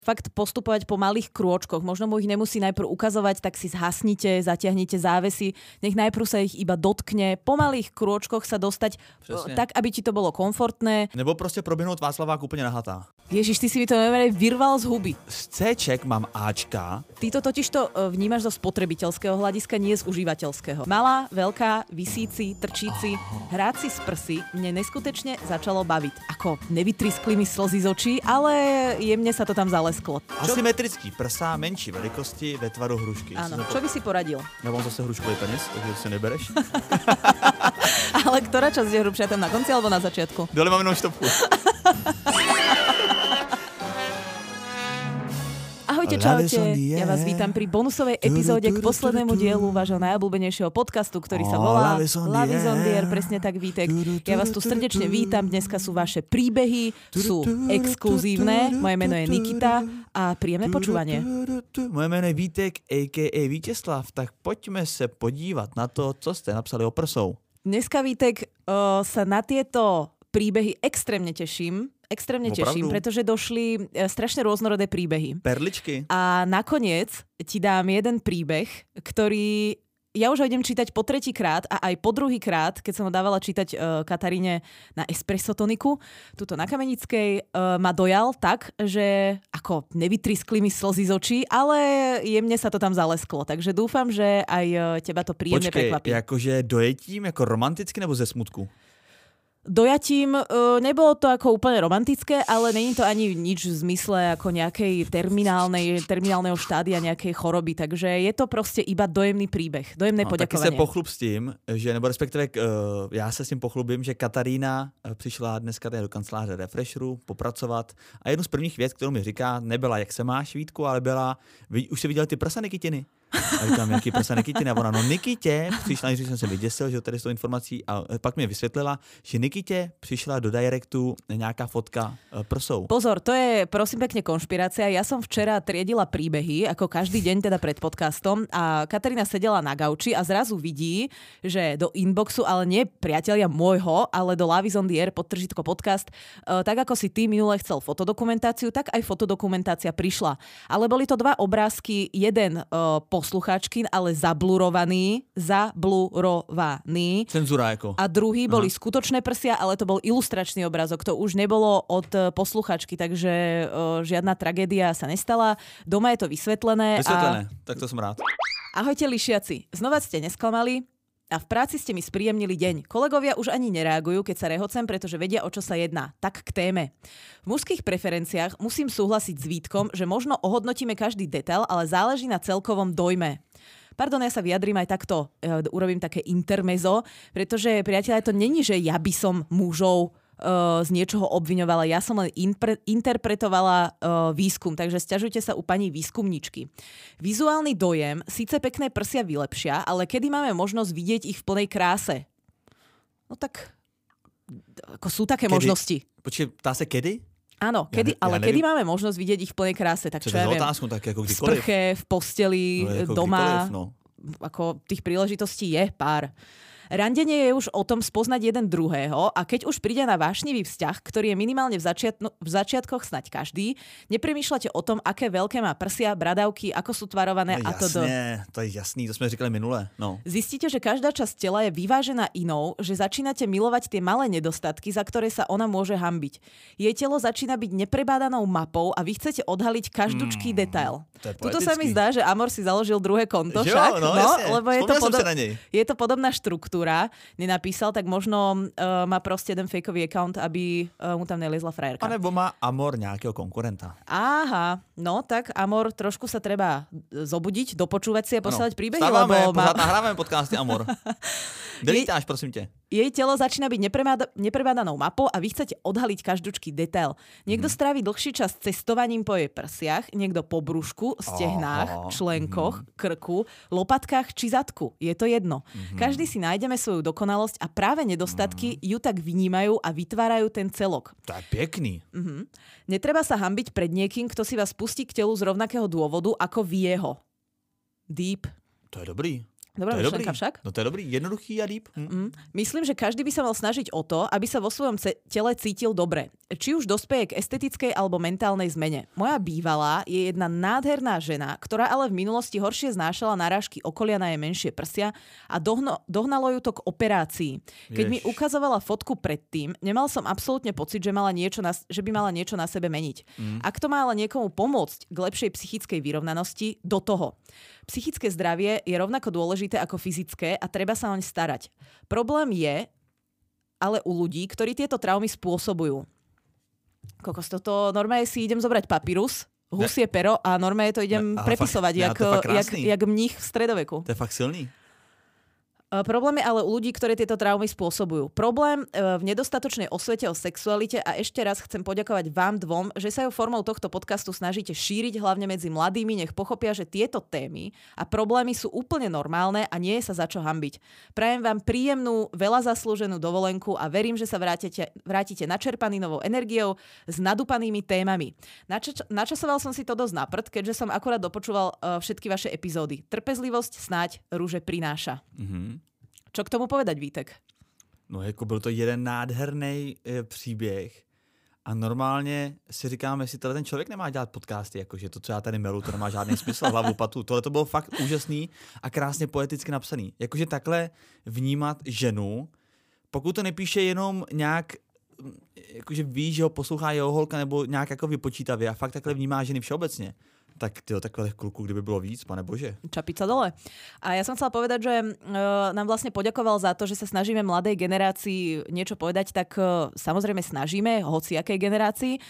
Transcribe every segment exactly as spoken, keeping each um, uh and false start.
fakt postupovať po malých krôčkoch. Možno mu ich nemusí najprv ukazovať, tak si zhasnite, zatiahnite závesy. Nech najprv sa ich iba dotkne. Po malých krôčkoch sa dostať Přesne. tak, aby ti to bolo komfortné. Nebo prostě proběhnout Václavák úplně nahatá. Ježiš, ty si mi to normálne vyrval z huby. Z Cček mám Ačka. Ty to totiž to vnímaš zo spotrebiteľského hľadiska, nie z užívateľského. Malá, veľká, visíci, trčíci, hráci z prsy mne neskutečne začalo baviť. Ako nevytriskli mi slzy z očí, ale jemne sa to tam zalesklo. Čo... Asymetrický prsa, menší velikosti, ve tvaru hrušky. Áno, čo by si poradil? Ja mám zase hruškový penis, takže si nebereš. Ale ktorá časť je hrubšia, tam na konci alebo na začiatku? Dole mám jenom štopku. Ahojte, čaute. Ja vás vítam pri bonusovej epizóde k poslednému dielu vášho najobľúbenejšieho podcastu, ktorý sa volá Love is on the air. Presne tak, Vítek. Ja vás tu srdečne vítam. Dneska sú vaše príbehy, sú exkluzívne. Moje meno je Nikita a príjemné počúvanie. Moje meno je Vítek, a ká a. Vítězslav. Tak poďme se podívat na to, co ste napsali o prsou. Dneska, Vítek, o, sa na tieto príbehy extrémne teším. Extrémne Opravdu? teším, pretože došli strašne rôznorodé príbehy. Perličky. A nakoniec ti dám jeden príbeh, ktorý ja už ho idem čítať po tretí krát a aj po druhý krát, keď som ho dávala čítať uh, Kataríne na espresso toniku, tuto na Kamenickej, uh, ma dojal tak, že ako nevytriskli mi slzy z očí, ale jemne sa to tam zalesklo. Takže dúfam, že aj uh, teba to príjemne Počkej, prekvapí. jakože dojetím, jako romanticky nebo ze smutku? Dojatím, uh, nebolo to ako úplne romantické, ale není to ani nič v zmysle ako nejakej terminálnej, terminálneho štádia nejakej choroby, takže je to proste iba dojemný príbeh, dojemné no, poďakovanie. Taky se pochlup s tím, že, nebo respektive uh, já se s tím pochlubím, že Katarína přišla dneska do kanceláře Refresheru popracovat a jednu z prvních věc, kterou mi říká, nebyla jak se máš, Vítku, ale byla, už jsi viděl ty prsa Nikitiny? A říkám, jaký prsa Nikitiny? A ona, no Nikitě, přišla, než jsem se vyděsil, že tady s tou informací, a pak mi vysvětlila, že Nikitě přišla do directu nejaká fotka prsou. Pozor, to je prosím pekne konšpirácia. Ja som včera triedila príbehy, ako každý deň teda pred podcastom a Katarína sedela na gauči a zrazu vidí, že do inboxu, ale nie priatelia môjho, ale do Love is on the air, podtržitko podcast, tak ako si ty minule chcel fotodokumentáciu, tak aj fotodokumentácia prišla. Ale boli to dva obrázky, jeden poslucháčkin, ale zablurovaný, zablurovaný. Cenzura ako. A druhý boli Aha. skutočné prsia, ale to bol ilustračný obrázok. To už nebolo od posluchačky, takže o, žiadna tragédia sa nestala. Doma je to vysvetlené. Vysvetlené, a... tak to som rád. Ahojte lišiaci, znova ste nesklamali a v práci ste mi spríjemnili deň. Kolegovia už ani nereagujú, keď sa rehocem, pretože vedia, o čo sa jedná. Tak k téme. V mužských preferenciách musím súhlasiť s Vítkom, že možno ohodnotíme každý detail, ale záleží na celkovom dojme. Pardon, ja sa vyjadrím aj takto, uh, urobím také intermezo, pretože, priateľe, to není, že ja by som mužov uh, z niečoho obviňovala, ja som len impre- interpretovala uh, výskum, takže sťažujte sa u pani výskumničky. Vizuálny dojem síce pekné prsia vylepšia, ale kedy máme možnosť vidieť ich v plnej kráse? No tak, ako sú také kedy? možnosti. Počkej, ptá sa kedy? Áno, kedy, ja, ale ja kedy máme možnosť vidieť ich v plnej kráse? Tak čo, čo ja viem, otázku, tak ako v sprche, v posteli, no, doma, no. Ako tých príležitostí je pár. Randenie je už o tom spoznať jeden druhého a keď už príde na vášnivý vzťah, ktorý je minimálne v, začiatno, v začiatkoch snaď každý, nepremýšľate o tom, aké veľké má prsia, bradavky, ako sú tvarované no, a to do... Jasne, to je jasný, to sme říkali minule. No. Zistíte, že každá časť tela je vyvážená inou, že začínate milovať tie malé nedostatky, za ktoré sa ona môže hanbiť. Jej telo začína byť neprebádanou mapou a vy chcete odhaliť každúčký mm, detail. Tuto sa mi zdá, že Amor si založil druhé konto, jo, však? No, no, lebo je to, podob... je to podobná štruktúra. Nenapísal, tak možno uh, má proste jeden fejkový account, aby uh, mu tam neliezla frajerka. A nebo má Amor nejakého konkurenta. Aha, no tak Amor, trošku sa treba zobudiť, dopočúvať si a posielať príbehy, Stávame, lebo má... nahrávame podcasty Amor. Delitáš, prosím te. Jej telo začína byť neprebádanou mapou a vy chcete odhaliť každúčký detail. Niekto mm. strávi dlhší čas cestovaním po jej prsiach, niekto po brúšku, stehnách, oh, členkoch, mm. krku, lopatkách či zadku. Je to jedno. Mm. Každý si nájdeme svoju dokonalosť a práve nedostatky mm. ju tak vnímajú a vytvárajú ten celok. To je pekný. Mm-hmm. Netreba sa hanbiť pred niekým, kto si vás pustí k telu z rovnakého dôvodu ako vy jeho. Deep. To je dobrý. Dobrá myšlenka však. No to je dobrý, jednoduchý a deep. Hm. Mm. Myslím, že každý by sa mal snažiť o to, aby sa vo svojom ce- tele cítil dobre. Či už dospeje k estetickej alebo mentálnej zmene. Moja bývalá je jedna nádherná žena, ktorá ale v minulosti horšie znášala narážky okolia na jej menšie prsia a dohno- dohnalo ju to k operácii. Keď Jež. mi ukazovala fotku predtým, nemal som absolútne pocit, že, mala niečo na, že by mala niečo na sebe meniť. Mm. Ak to má ale niekomu pomôcť k lepšej psychickej vyrovnanosti, do toho. Psychické zdravie je rovnako dôležité ako fyzické a treba sa oň starať. Problém je ale u ľudí, ktorí tieto traumy spôsobujú. Kokos, toto normálne si idem zobrať papírus, husie pero a normálne to idem ne, prepisovať, fakt, jak, jak, jak mních v stredoveku. To je fakt silný. Problém je ale u ľudí, ktorí tieto traumy spôsobujú. Problém v nedostatočnej osvete o sexualite a ešte raz chcem poďakovať vám dvom, že sa ju formou tohto podcastu snažíte šíriť hlavne medzi mladými, nech pochopia, že tieto témy a problémy sú úplne normálne a nie je sa za čo hanbiť. Prajem vám príjemnú, veľa zaslúženú dovolenku a verím, že sa vrátite, vrátite načerpaný novou energiou s nadúpanými témami. Nača- načasoval som si to dosť na prd, keďže som akurát dopočúval uh, všetky vaše epizódy. Trpezlivosť snáď rúže prináša. Mm-hmm. Čo k tomu povedať, Vítek? No jako byl to jeden nádherný e, příběh a normálně si říkám, jestli ten člověk nemá dělat podcasty, jakože to, co já tady melu, to nemá žádný smysl, hlavu patu. Tohle to bylo fakt úžasný a krásně poeticky napsaný. Jakože takhle vnímat ženu, pokud to nepíše jenom nějak, jakože ví, že ho poslouchá jeho holka nebo nějak jako vypočítavě a fakt takhle vnímá ženy všeobecně. Tak tyjo, takových kluků, kdyby bylo víc, pane bože. Čapica dole. A ja som chcela povedať, že uh, nám vlastne poďakoval za to, že sa snažíme mladej generácii niečo povedať, tak uh, samozrejme snažíme, hociakej generácii,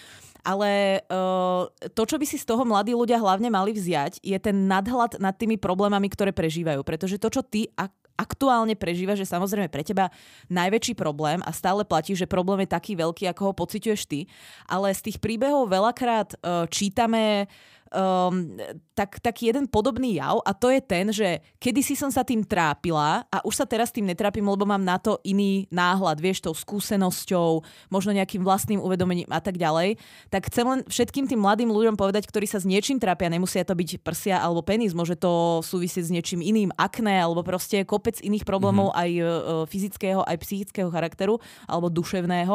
ale uh, to, čo by si z toho mladí ľudia hlavne mali vziať, je ten nadhľad nad tými problémami, ktoré prežívajú. Pretože to, čo ty ak- aktuálne prežívaš, je samozrejme pre teba najväčší problém a stále platí, že problém je taký veľký, ako ho pociťuješ ty. Ale z tých príbehov veľakrát uh, čítame Um, tak, taký jeden podobný jav a to je ten, že kedysi som sa tým trápila a už sa teraz tým netrápim, lebo mám na to iný náhľad, vieš, tou skúsenosťou, možno nejakým vlastným uvedomením a tak ďalej. Tak chcem len všetkým tým mladým ľuďom povedať, ktorí sa s niečím trápia, nemusia to byť prsia alebo penis, môže to súvisieť s niečím iným, akné alebo proste kopec iných problémov mm-hmm. aj uh, fyzického, aj psychického charakteru alebo duševného,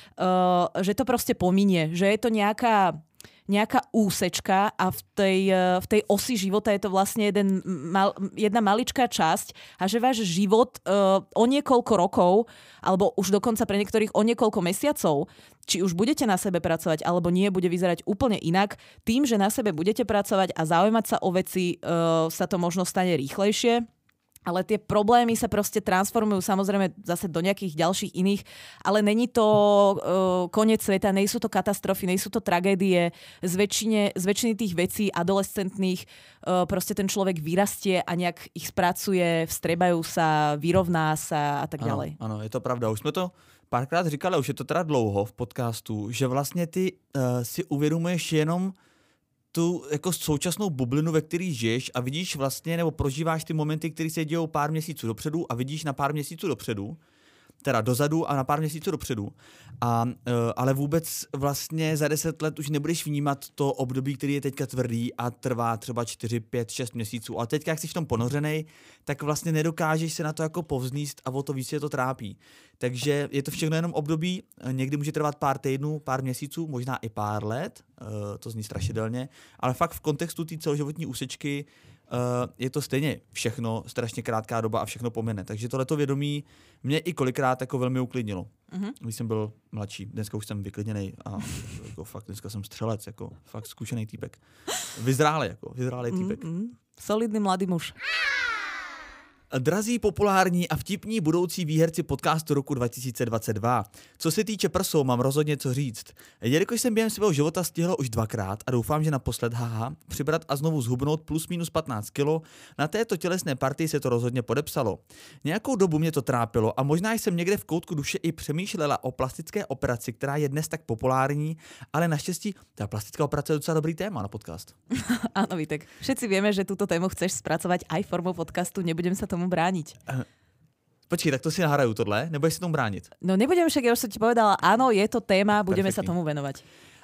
uh, že to proste pominie, že je to nejaká nejaká úsečka a v tej, v tej osi života je to vlastne jeden, mal, jedna maličká časť a že váš život uh, o niekoľko rokov, alebo už dokonca pre niektorých o niekoľko mesiacov, či už budete na sebe pracovať, alebo nie, bude vyzerať úplne inak. Tým, že na sebe budete pracovať a zaujímať sa o veci, uh, sa to možno stane rýchlejšie. Ale tie problémy sa proste transformujú samozrejme zase do nejakých ďalších iných, ale není to uh, koniec sveta, nie sú to katastrofy, nie sú to tragédie. Z väčšine, z väčšiny tých vecí adolescentných uh, proste ten človek vyrastie a nejak ich spracuje, vstrebajú sa, vyrovná sa a tak ďalej. Ano, ano, je to pravda. Už jsme to párkrát říkali, už je to teda dlouho v podcastu, že vlastně ty uh, si uvědomuješ jenom tu jako současnou bublinu, ve který žiješ a vidíš vlastně, nebo prožíváš ty momenty, které se dějou pár měsíců dopředu a vidíš na pár měsíců dopředu, teda dozadu a na pár měsíců dopředu. A, uh, ale vůbec vlastně za deset let už nebudeš vnímat to období, který je teďka tvrdý a trvá třeba čtyři, pět, šest měsíců. Ale teďka, jak jsi v tom ponořenej, tak vlastně nedokážeš se na to jako povzníst a o to víc je to trápí. Takže je to všechno jenom období, někdy může trvat pár týdnů, pár měsíců, možná i pár let, uh, to zní strašidelně, ale fakt v kontextu té celoživotní úsečky Uh, je to stejně všechno strašně krátká doba a všechno pomine. Takže tohleto vědomí mě i kolikrát jako velmi uklidnilo. Uh-huh. Když jsem byl mladší, dneska už jsem vyklidněnej a jako fakt dneska jsem střelec, jako fakt zkušený týpek. Vyzrálej, jako vyzrálej týpek. Mm-hmm. Solidný mladý muž. Drazí, populární a vtipní budoucí výherci podcastu roku dva tisíce dvacet dva. Co se týče prsou, mám rozhodně co říct. Jelikož jsem během svého života stihl už dvakrát a doufám, že naposled haha, přibrat a znovu zhubnout plus minus patnáct kilo, na této tělesné partii se to rozhodně podepsalo. Nějakou dobu mě to trápilo a možná jsem někde v koutku duše i přemýšlela o plastické operaci, která je dnes tak populární, ale naštěstí ta plastická operace je docela dobrý téma na podcast. Áno, Vítek. Všetci vieme, že túto tému chceš spracovať aj formou podcastu, nebudem sa tomu brániť. Uh, počkej, tak to si nahraju tohle, nebudeš sa tomu brániť? No nebudem, však ja už som ti povedala, áno, je to téma, budeme Perfektný. Sa tomu venovať.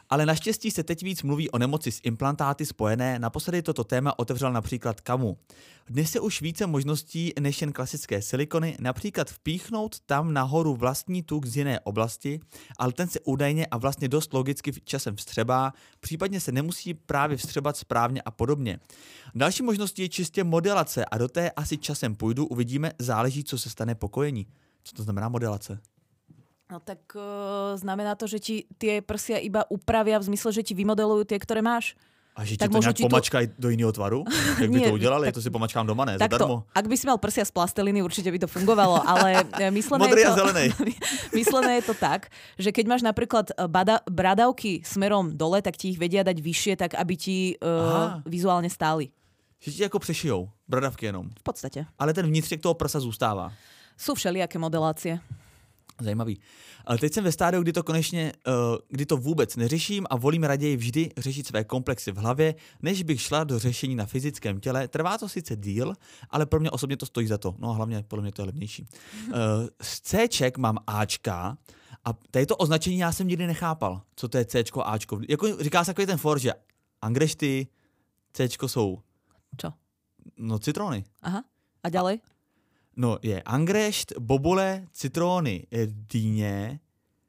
Ale naštěstí se teď víc mluví o nemoci s implantáty spojené. Naposledy toto téma otevřel například Kamu. Dnes je už více možností než jen klasické silikony, například vpíchnout tam nahoru vlastní tuk z jiné oblasti, ale ten se údajně a vlastně dost logicky časem vstřebá, případně se nemusí právě vstřebat správně a podobně. Další možností je čistě modelace a do té asi časem půjdu, uvidíme, záleží, co se stane po kojení. Co to znamená modelace? No tak uh, znamená to, že ti tie prsia iba upravia v zmysle, že ti vymodelujú tie, ktoré máš. A že ti tak to nějak pomačkají tu... do jiného tvaru? Jak by Nie, to udělali? tak... To si pomačkám doma, ne? Tak Zadarmo. to, ak by si mal prsia z plasteliny, určite by to fungovalo, ale myslené, Modrý je a to, zelený. myslené je to tak, že keď máš napríklad bada, bradavky smerom dole, tak ti ich vedia dať vyššie, tak aby ti uh, vizuálne stáli. Že ti jako přešijou bradavky jenom. V podstate. Ale ten vnitřek toho prsa zůstává. Sú všelijaké modelácie. Zajímavý. Ale teď jsem ve stádiu, kdy to konečně, uh, kdy to vůbec neřeším a volím raději vždy řešit své komplexy v hlavě, než bych šla do řešení na fyzickém těle. Trvá to sice díl, ale pro mě osobně to stojí za to. No a hlavně podle mě to je levnější. Uh, z Cček mám Ačka a tady to označení já jsem nikdy nechápal, co to je Cčko, Ačko. Jako říká se takový ten for, že angrešty, Cčko jsou... Čo? No citrony. Aha. A ďalej? No je angrešt, bobule, citróny, dýně,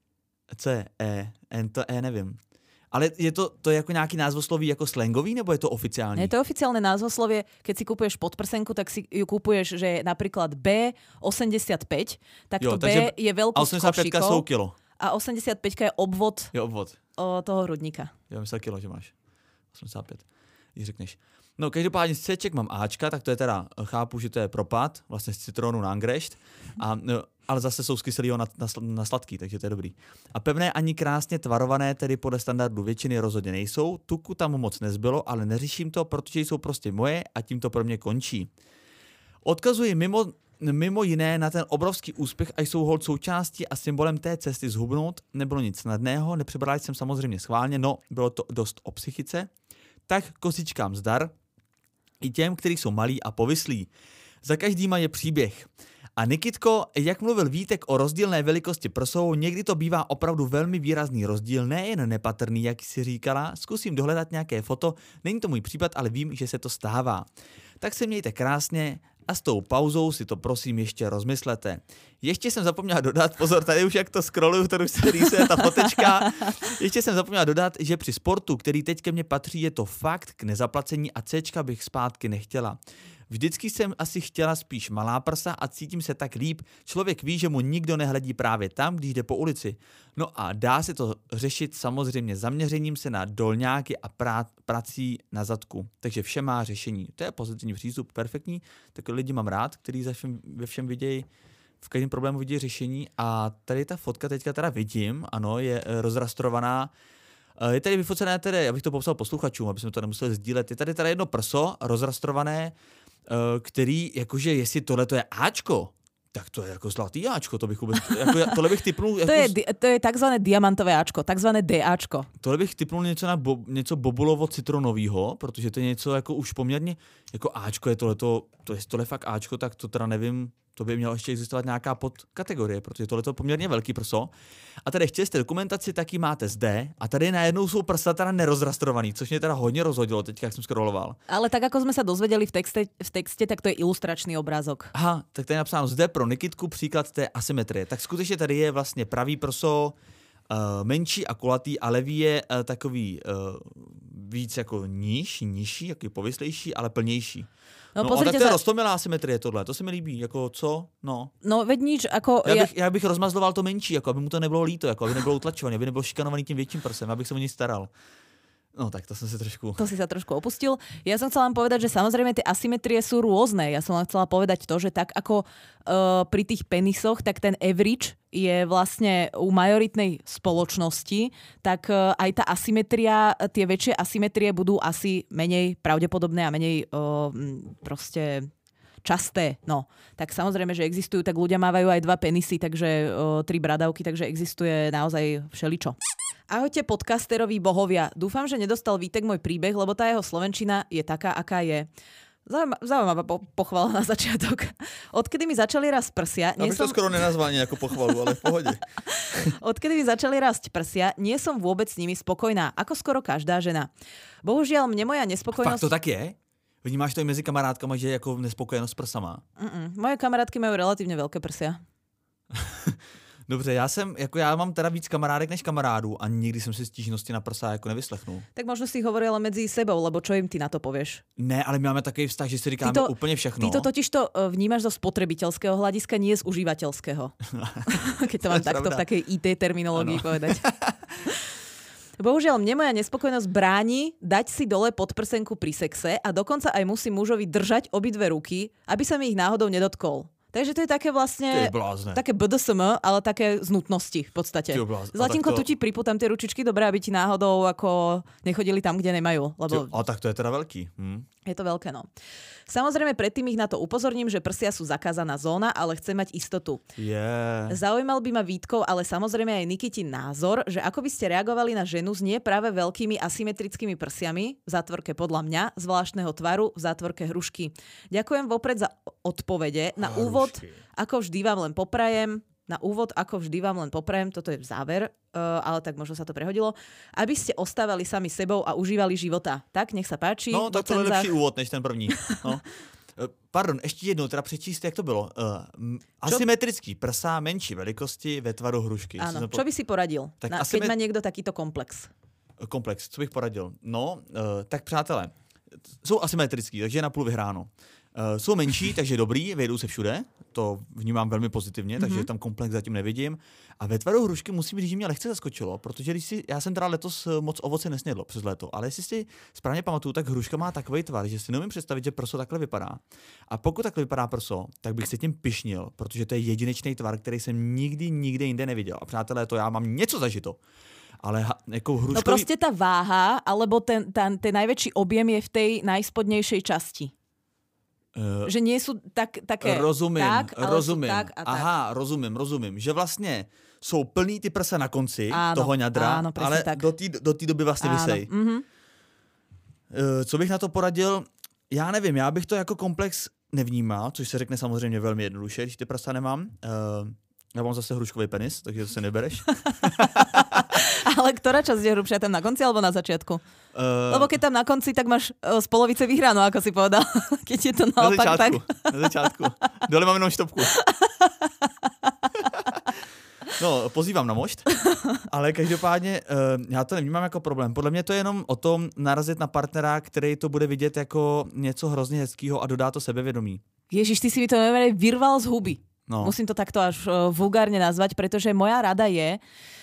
C, E, N, to E, nevím. Ale je to, to je jako nějaký názvosloví jako slangový, nebo je to oficiální? Je to oficiálne názvoslovie. Keď si kupuješ podprsenku, tak si ju kupuješ, že je napríklad B osemdesiatpäť, tak to jo, B je veľkosť osemdesiatpäť košíkov. jsou kilo. A osemdesiatpäť je obvod, je obvod. O, toho hrudníka. Já myslel kilo, že máš. osemdesiat pět, když řekneš. No, každopádně z Cček mám Ačka, tak to je teda, chápu, že to je propad, vlastně z citronu na angrešt, a, no, ale zase jsou z kyselého na, na, na sladký, takže to je dobrý. A pevné ani krásně tvarované, tedy podle standardu většiny rozhodně nejsou, tuku tam moc nezbylo, ale neřeším to, protože jsou prostě moje a tím to pro mě končí. Odkazuji mimo, mimo jiné na ten obrovský úspěch a jsou holt součástí a symbolem té cesty zhubnout, nebylo nic snadného, nepřebrala jsem samozřejmě schválně, no, bylo to dost o psychice, tak kosičkám zdar, i těm, kteří jsou malí a povyslí. Za každýma je příběh. A Nikitko, jak mluvil Vítek o rozdílné velikosti prsou, někdy to bývá opravdu velmi výrazný rozdíl, nejen nepatrný, jak si říkala, zkusím dohledat nějaké foto, není to můj případ, ale vím, že se to stává. Tak se mějte krásně a s tou pauzou si to prosím ještě rozmyslete. Ještě jsem zapomněla dodat, pozor, tady už jak to scrolluju, tady už se rýsuje ta fotečka, ještě jsem zapomněla dodat, že při sportu, který teď ke mně patří, je to fakt k nezaplacení a Cčka bych zpátky nechtěla. Vždycky jsem asi chtěla spíš malá prsa a cítím se tak líp. Člověk ví, že mu nikdo nehledí právě tam, když jde po ulici. No a dá se to řešit samozřejmě zaměřením se na dolňáky a prá- prací na zadku. Takže vše má řešení. To je pozitivní přístup, perfektní. Takové lidi mám rád, kteří za všem, ve všem vidějí, v každém problému vidějí řešení. A tady ta fotka teďka teda vidím, ano, je rozrastrovaná. Je tady vyfocené, tedy, abych to popsal posluchačům, aby jsme to nemuseli sdílet. Je tady teda jedno prso rozrastrované, který, jakože jestli tohle to je Ačko, tak to je jako zlatý Ačko, to bych vůbec, jako, tohle bych typnul... Jako, to, je, to je takzvané diamantové Ačko, takzvané DAčko. Tohle bych typnul něco na bo, něco bobulovo-citronovýho, protože to je něco jako už poměrně, jako Ačko je tohleto, to je tohle fakt Ačko, tak to teda nevím, to by mělo ještě existovat nějaká podkategorie, protože tohle je poměrně velký prso. A tady chtěli jste dokumentaci, tak ji máte zde. A tady najednou jsou prsa teda nerozrastrovaný, což mě teda hodně rozhodilo teď, jak jsem scrolloval. Ale tak jako jsme se dozvěděli v texte, v texte, tak to je ilustračný obrázok. Aha, tak tady je napsáno zde pro Nikitku příklad té asymetrie. Tak skutečně tady je vlastně pravý prso, uh, menší a kulatý, a levý je uh, takový uh, víc jako níž, nižší, jaký povyslejší, ale plnější. No, no tak to je za... roztomilá asymetrie tohle, to se mi líbí, jako co, no. No veď nič, ako... Já bych, já bych rozmazloval to menší, jako aby mu to nebylo líto, jako aby nebylo utlačovaný, aby nebyl šikanovaný tím větším prsem, abych se o něj staral. No tak to som si trošku... To si sa trošku opustil. Ja som chcela len povedať, že samozrejme tie asymetrie sú rôzne. Ja som len chcela povedať to, že tak ako uh, pri tých penisoch, tak ten average je vlastne u majoritnej spoločnosti, tak uh, aj tá asymetria, tie väčšie asymetrie budú asi menej pravdepodobné a menej uh, proste časté. No, tak samozrejme, že existujú, tak ľudia mávajú aj dva penisy, takže uh, tri bradavky, takže existuje naozaj všeličo. Ahojte podcasteroví bohovia. Dúfam, že nedostal Vítek môj príbeh, lebo tá jeho slovenčina je taká, aká je. Zaujímavá po- pochvala na začiatok. Odkedy mi začali rásť prsia... Ja bych som... to skoro nenazval ako pochvalu, ale v pohode. Odkedy mi začali rásť prsia, nie som vôbec s nimi spokojná, ako skoro každá žena. Bohužiaľ, mne moja nespokojnosť... Fakt to tak je? Vnímáš to i mezi kamarádkama, že je jako nespokojenost s prsama? Mm-mm. Moje kamarádky majú relatívne veľké prsia. Dobře, já jsem, jako já mám teda víc kamarádek než kamarádů a nikdy jsem si stížnosti na prsa jako nevyslechnul. Tak možno si hovorila medzi sebou, lebo čo im ty na to povieš? Ne, ale my máme takový vztah, že si říkáme to, úplně všechno. Ty to totiž to vnímaš zo spotrebiteľského hľadiska, nie z užívateľského. Keď to mám takto v takej í té terminológii ano. povedať. Bohužiaľ, mne moja nespokojnosť bráni dať si dole podprsenku pri sexe a dokonca aj musím mužovi držať obidve ruky, aby sa mi ich náhodou nedotkol. Takže to je také vlastne, také bé dé es em, ale také z nutnosti v podstate. Zlatinko, to... tu ti pripútam tie ručičky, dobré, aby ti náhodou ako nechodili tam, kde nemajú. Lebo... A tak to je teda veľký. Hm. Je to veľké, no. Samozrejme, predtým ich na to upozorním, že prsia sú zakázaná zóna, ale chcem mať istotu. Yeah. Zaujímal by ma Vítkov, ale samozrejme aj Nikitin názor, že ako by ste reagovali na ženu s nie práve veľkými asymetrickými prsiami, v zátvorke podľa mňa, zvláštneho tvaru, v zátvorke hrušky. Ďakujem vopred za odpovede. Na hrušky. Úvod, ako vždy vám len poprajem, na úvod, ako vždy vám len poprajem, toto je záver, uh, ale tak možno sa to prehodilo, aby ste ostávali sami sebou a užívali života. Tak, nech sa páči. No, tak to je lepší úvod, než ten první. No. Pardon, ještě jednou, teda přečíst, jak to bylo. Uh, asymetrický prsa, menší velikosti ve tvaru hrušky. Áno, čo by si poradil, tak na, asymet... keď má niekto takýto komplex? Komplex, co bych poradil? No, uh, tak přátelé, jsou asymetrický, takže je napůl vyhráno. Uh, jsou menší, takže dobrý, vejdou se všude, to vnímám velmi pozitivně, mm-hmm. takže tam komplex zatím nevidím. A ve tvaru hrušky musím říct, že mě lehce zaskočilo, protože když si, já jsem teda letos moc ovoce nesnědl přes léto, ale jestli si správně pamatuju, tak hruška má takový tvar, že si neumím představit, že prso takhle vypadá. A pokud takhle vypadá prso, tak bych se tím pyšnil, protože to je jedinečný tvar, který jsem nikdy, nikde jinde neviděl. A přátelé, to já mám něco zažito. Ale ha, jako hruškový... No prostě ta váha, alebo ten, ten, ten najväčší objem je v tej najspodnejšej časti. Uh, že nie sú tak, také rozumím, tak, ale rozumím. Sú tak a tak. Aha, rozumím, rozumím. Že vlastně jsou plný ty prsa na konci áno, toho ňadra, áno, ale tak. do té do té doby vlastně visej. Mm-hmm. Uh, co bych na to poradil? Já nevím, já bych to jako komplex nevnímal, což se řekne samozřejmě velmi jednoduše, když ty prsa nemám. Uh, já mám zase hruškový penis, takže to se nebereš. Ale ktorá časť je hrubšia, tam na konci alebo na začiatku? Uh, Lebo keď tam na konci, tak máš uh, z polovice vyhráno, ako si povedal. Keď je to naopak, na začátku, tak... Na začátku. Dole mám jenom štopku. No, pozývám na mošt, ale každopádně uh, já to nevnímám jako problém. Podle mě to je jenom o tom narazit na partnera, který to bude vidět jako něco hrozně hezkýho a dodá to sebevědomí. Ježiš, ty si mi to neviem, vyrval z huby. No. Musím to takto až uh, vulgárne nazvať, pretože moja rada je,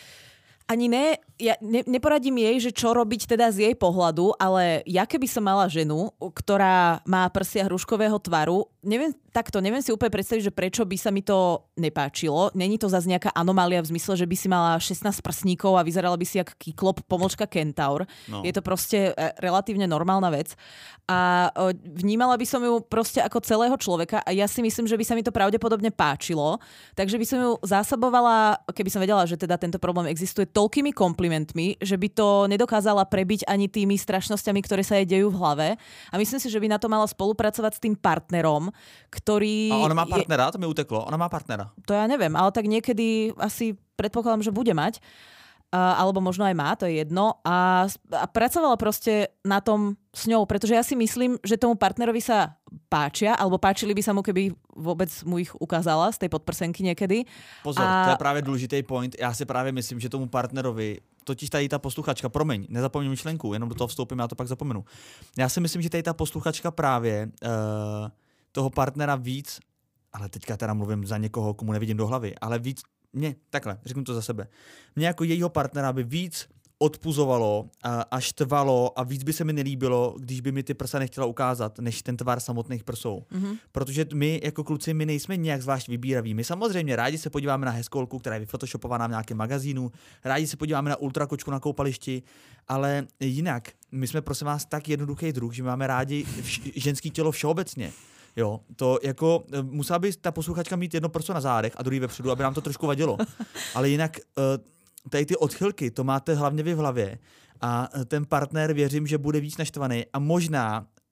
ani ne, ja ne, neporadím jej, že čo robiť teda z jej pohľadu, ale ja keby som mala ženu, ktorá má prsia hruškového tvaru, neviem, takto, neviem si úplne predstaviť, že prečo by sa mi to nepáčilo. Není to zase nejaká anomália v zmysle, že by si mala šestnásť prsníkov a vyzerala by si jak kyklop pomlčka kentaur. No. Je to proste relatívne normálna vec. A vnímala by som ju proste ako celého človeka a ja si myslím, že by sa mi to pravdepodobne páčilo. Takže by som ju zásobovala, keby som vedela, že teda tento problém existuje, toľkými komplimentmi, že by to nedokázala prebiť ani tými strašnosťami, ktoré sa jej dejú v hlave. A myslím si, že by na to mala spolupracovať s tým partnerom, ktorý... A ona má partnera? Je... To mi uteklo. Ona má partnera. To ja neviem, ale tak niekedy asi predpokladám, že bude mať. Uh, alebo možno aj má, to je jedno. A, a pracovala proste na tom s ňou, pretože ja si myslím, že tomu partnerovi sa páčia, alebo páčili by sa mu, keby vôbec mu ich ukázala z tej podprsenky niekedy. Pozor, a... to je právě důležitý point. Já si právě myslím, že tomu partnerovi, totiž tady ta posluchačka, promiň, nezapomněl myšlenku, jenom do toho vstoupím, já to pak zapomenu. Já si myslím, že tady ta posluchačka právě uh, toho partnera víc, ale teďka teda mluvím za někoho, komu nevidím do hlavy, ale víc mě, takhle, řeknu to za sebe, mě jako jejího partnera by víc odpuzovalo a, a štvalo a víc by se mi nelíbilo, když by mi ty prsa nechtěla ukázat, než ten tvar samotných prsou. Mm-hmm. Protože my jako kluci, my nejsme nějak zvlášť vybíraví. My samozřejmě rádi se podíváme na hezkolku, která je vyfotoshopovaná v nějakém magazínu, rádi se podíváme na ultrakočku na koupališti, ale jinak, my jsme prosím vás tak jednoduchý druh, že máme rádi vš- ženský tělo všeobecně. Jo, to jako, musela by ta posluchačka mít jedno prso na zádech a druhý vepředu, aby nám to trošku vadilo. Ale jinak tady ty odchylky, to máte hlavně vy v hlavě a ten partner věřím, že bude víc naštvaný a možná,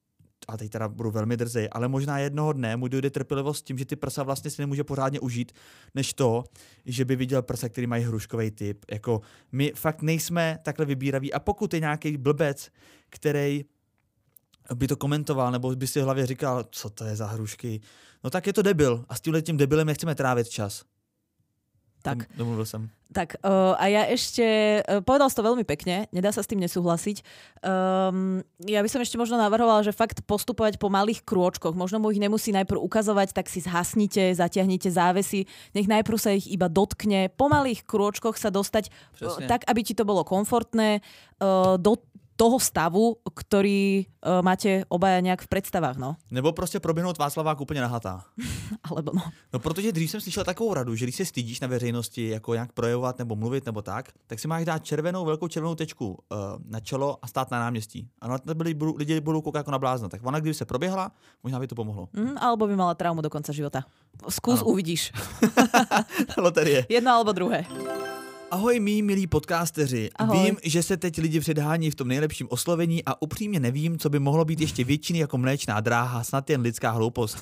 a teď teda budu velmi drzej, ale možná jednoho dne mu dojde trpělivost tím, že ty prsa vlastně si nemůže pořádně užít, než to, že by viděl prsa, který mají hruškový typ. Jako my fakt nejsme takhle vybíraví a pokud je nějaký blbec, který by to komentoval, nebo by si v hlavě říkal, co to je za hrušky, no tak je to debil a s tímhle tím debilem nechceme trávit čas. Tak. Domluvil som. Tak uh, a ja ešte, uh, povedal si to veľmi pekne, nedá sa s tým nesúhlasiť. Um, ja by som ešte možno navrhovala, že fakt postupovať po malých krôčkoch. Možno mu ich nemusí najprv ukazovať, tak si zhasnite, zatiahnite závesy, nech najprv sa ich iba dotkne. Po malých krôčkoch sa dostať uh, tak, aby ti to bolo komfortné, uh, do toho stavu, ktorý uh, máte obaja nějak v představách, no. Nebo prostě proběhnout Václavák úplně nahatá. Alebo no. No, protože dřív jsem slyšel takovou radu, že když se stydíš na veřejnosti jako nějak projevovat nebo mluvit nebo tak, tak si máš dát červenou, velkou červenou tečku uh, na čelo a stát na náměstí. A na to byli, budou, lidi budou koukat jako na blázna. Tak ona, kdyby se proběhla, možná by to pomohlo. Mm, alebo by mala traumu do konca života. Skús, ano. Uvidíš. Loterie. Jedno alebo druhé. Ahoj mý milí podcasteři. Ahoj. Vím, že se teď lidi předhání v tom nejlepším oslovení a upřímně nevím, co by mohlo být ještě většiný jako mléčná dráha, snad jen lidská hloupost.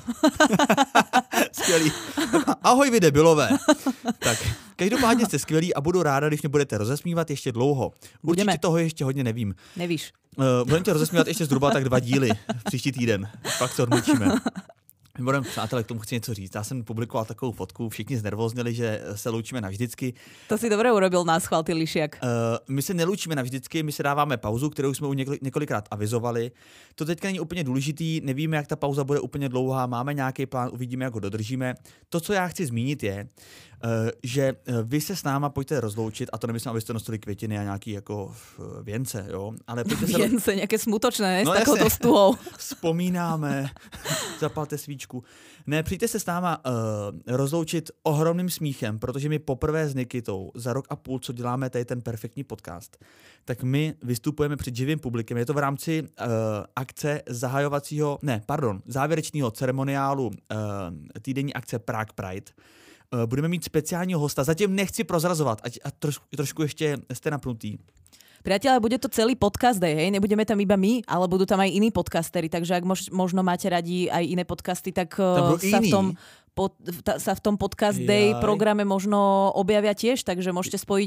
Skvělý. Ahoj vy debilové. Tak, každopádně jste skvělí a budu ráda, když mě budete rozesmívat ještě dlouho. Určitě Budeme. toho ještě hodně nevím. Nevíš. Uh, budeme tě rozesmívat ještě zhruba tak dva díly příští týden. Pak se odmlčíme. Mimochodem, přátelé, k tomu chci něco říct. Já jsem publikoval takovou fotku, všichni znervóznili, že se loučíme navždycky. To si dobře urobil náschvál, ty lišiak. Uh, my se neloučíme navždycky, my se dáváme pauzu, kterou jsme už několik, několikrát avizovali. To teďka není úplně důležitý, nevíme, jak ta pauza bude úplně dlouhá, máme nějaký plán, uvidíme, jak ho dodržíme. To, co já chci zmínit, je, uh, že vy se s náma pojďte rozloučit, a to nemyslím, abyste nosili květiny a nějaký jako věnce, jo, ale pojďte se... Věnce, roz... nějaké smutočné, ne? No, s takovouto stuhou. Vzpomínáme, zapalte svíčku. Ne, přijďte se s náma uh, rozloučit ohromným smíchem, protože my poprvé s Nikitou za rok a půl, co děláme tady ten perfektní podcast, tak my vystupujeme před živým publikem. Je to v rámci uh, akce zahajovacího, ne, pardon, závěrečného ceremoniálu uh, týdenní akce Prague Pride. Uh, budeme mít speciálního hosta, zatím nechci prozrazovat, ať, a troš, trošku ještě jste napnutý. Priatelia, bude to celý podcast day, hej? Nebudeme tam iba my, ale budú tam aj iní podcastery, takže ak mož, možno máte radi aj iné podcasty, tak uh, sa, v tom, pod, ta, sa v tom podcast Jaj. day programe možno objavia tiež, takže môžete spojiť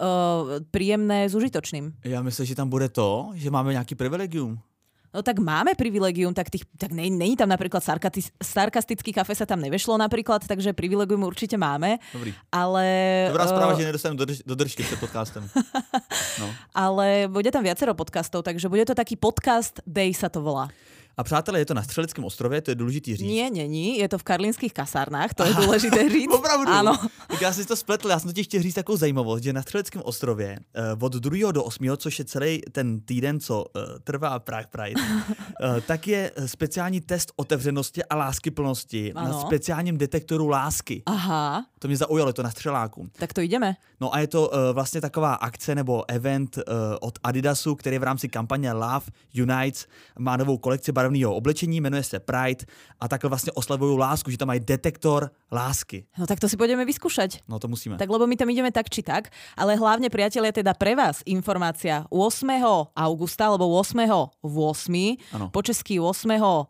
uh, príjemné s užitočným. Já myslím, že tam bude to, že máme nějaký privilegium. No tak máme privilegium, tak, tých, tak nej, není tam napríklad sarkatis, sarkastický kafe sa tam nevešlo napríklad, takže privilegium určite máme. Dobrý. Ale... Dobrá správa, uh, že nedostanem do, drž- do držky před podcastem. No. Ale bude tam viacero podcastov, takže bude to taký podcast day sa to volá. A přátelé, je to na Střeleckém ostrově, to je důležitý říct. Nie, není, je to v karlínských kasárnách, to je důležité říct. Opravdu? Ano. Tak já si to spletl, já jsem totiž chtěl říct takovou zajímavost, že na Střeleckém ostrově uh, od druhého do osmého, což je celý ten týden, co uh, trvá Prague Pride, uh, tak je speciální test otevřenosti a láskyplnosti ano. na speciálním detektoru lásky. Aha. To mě zaujalo, to na Střeláku. Tak to jdeme. No a je to uh, vlastně taková akce nebo event uh, od Adidasu, který v rámci kampaně Love Unites má novou kolekci barevného oblečení, jmenuje se Pride a takhle vlastně oslavují lásku, že tam mají detektor lásky. No tak to si půjdeme vyskúšať. No to musíme. Tak lebo my tam ideme tak či tak, ale hlavne priatelia teda pre vás informácia ôsmeho augusta alebo ôsmeho ôsmeho po česky ôsmeho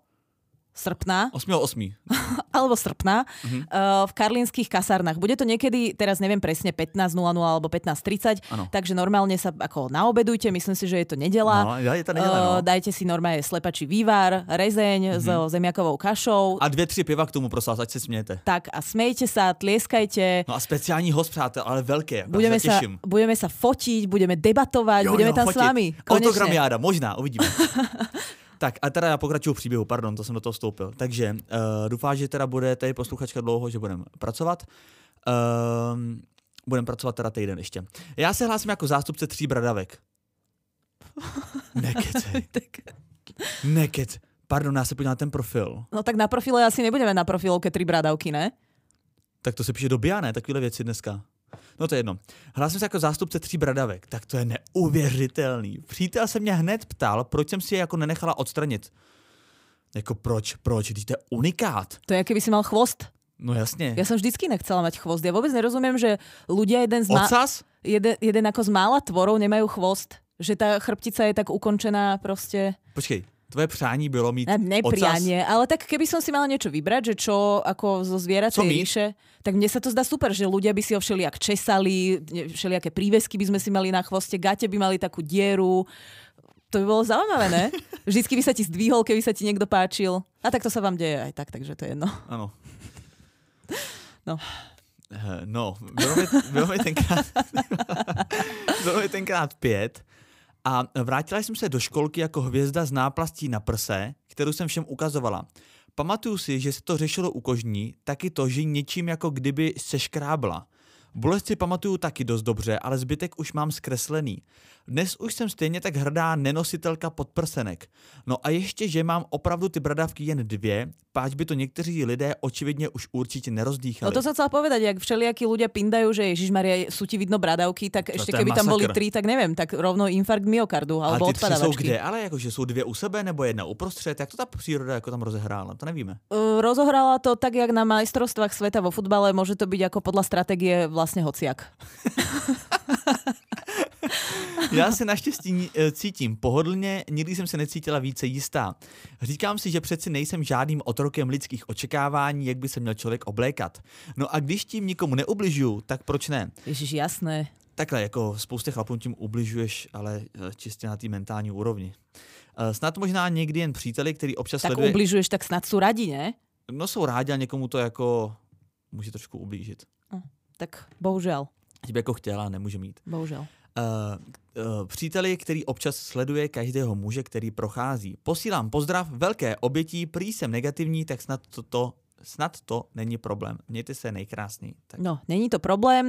srpna. osmého osmého alebo srpna uh-huh. uh, v karlínskych kasárnach. Bude to niekedy, teraz neviem presne, pätnásť nula nula alebo pätnásť tridsať, takže normálne sa ako naobedujte, myslím si, že je to nedela. No, je to nedela, no. Uh, dajte si normálne slepačí vývar, rezeň uh-huh. s zemiakovou kašou. A dvě, tři piva k tomu, prosím, ať se smějete. Tak a smejte sa, tlieskajte. No a speciální host, přátel, ale velké. Budeme sa, budeme sa fotiť, budeme debatovať, jo, budeme jo, tam fotit. S vami. Autogram Jáda, možná, uvidíme. Tak a teda já pokračuju v příběhu, pardon, to jsem do toho vstoupil. Takže uh, doufám, že teda bude tady posluchačka dlouho, že budeme pracovat. Uh, budeme pracovat teda týden ještě. Já se hlásím jako zástupce tří bradavek. Nekecej. Nekec. Pardon, já se podívám na ten profil. No tak na profile asi nebudeme na profilovke tri bradavky, ne? Tak to se píše do Bia, ne? Takovéhle věci dneska. No to je jedno. Hlásím se jako zástupce tří bradavek. Tak to je neuvěřitelný. Přítel se mě hned ptal, proč jsem si je jako nenechala odstranit. Jako proč, proč, když to je unikát. To je, keby si mal chvost. No jasně. Ja som vždycky nechcela mať chvost. Ja vôbec nerozumiem, že ľudia jeden z má... Ocas? Jeden, jeden ako z mála tvorov nemajú chvost. Že tá chrbtica je tak ukončená proste. Počkej, Tvoje přání bylo mít ne, prianie, ale tak keby som si mala niečo vybrať, že čo ako zo zvieracej ríše, tak mne sa to zdá super, že ľudia by si ho všelijak česali, všelijaké prívesky by sme si mali na chvoste, gate by mali takú dieru. To by bolo zaujímavé, ne? Vždycky by sa ti zdvihol, keby sa ti niekto páčil. A tak to sa vám deje aj tak, takže to je jedno. Áno. No. No, bylo mi, bylo mi tenkrát bylo mi tenkrát pět a vrátila jsem se do školky jako hvězda z náplastí na prse, kterou jsem všem ukazovala. Pamatuju si, že se to řešilo u kožní, taky to, že něčím jako kdyby se škrábla. Bolest si pamatuju taky dost dobře, ale zbytek už mám zkreslený. Dnes už jsem stejně tak hrdá nenositelka podprsenek. No a ještě, že mám opravdu ty bradavky jen dvě, páč by to někteří lidé očividně už určitě nerozdýchali. No to som chcela povedať, jak všelijakí ľudia pindajú, že Ježišmaria, sú ti vidno bradavky, tak ešte keby tam boli tri, tak neviem, tak rovno infarkt myokardu alebo odpadávačky. Ale ty tři jsou kde? Ale jakože jsou dvě u sebe nebo jedna uprostřed? Jak to ta příroda jako tam rozehrála? To nevíme. Uh, rozohrala to tak, jak na majstrovstvách sveta vo futbale, môže to byť ako podľa stratégie vlastne hociak. Já se naštěstí cítím pohodlně, nikdy jsem se necítila více jistá. Říkám si, že přeci nejsem žádným otrokem lidských očekávání, jak by se měl člověk oblékat. No a když tím nikomu neubližuju, tak proč ne? Ježiš, jasné. Takhle, jako spoustě chlapů tím ubližuješ, ale čistě na té mentální úrovni. Snad možná někdy jen příteli, který občas tak sleduje... Tak ubližuješ, tak snad jsou rádi, ne? No jsou rádi, a někomu to jako může trošku ublížit. No, tak bohužel. Že by jako chtěla, nemůže mít. Bohužel. Uh, uh, příteli, který občas sleduje každého muže, který prochází. Posílám pozdrav, velké obětí, prý jsem negativní, tak snad to, to, snad to není problém. Mějte se nejkrásněji. Tak. No, není to problém.